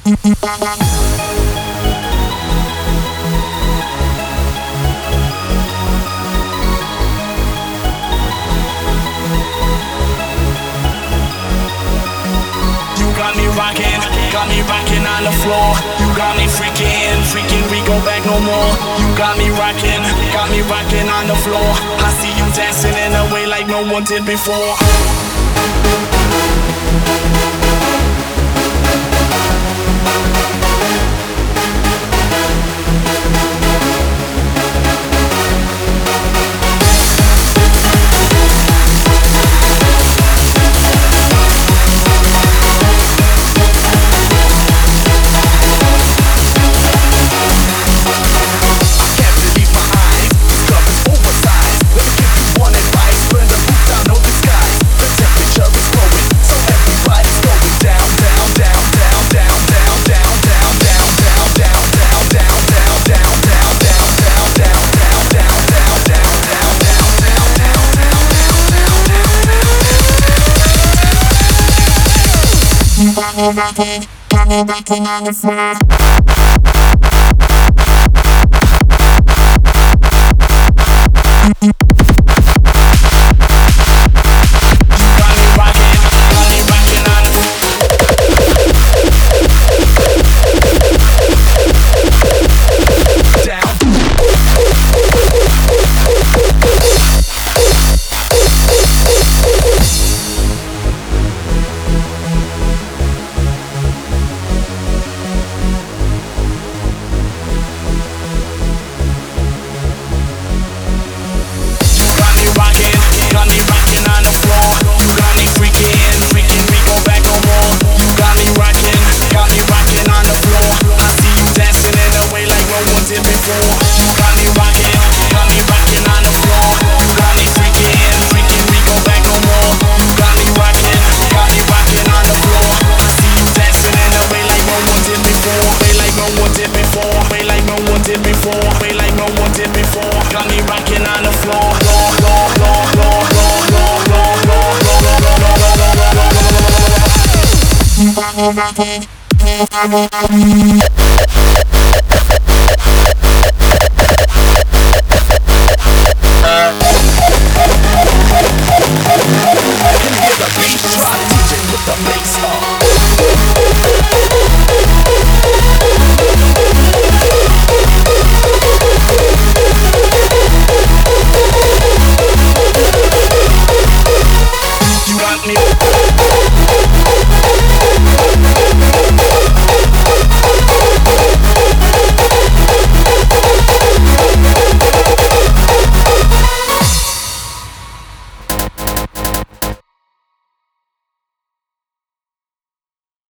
Got me rocking on the floor. You got me freaking, we go back no more. You got me rocking on the floor. I see you dancing in a way like no one did before. Got me rocking on the floor. Rocking.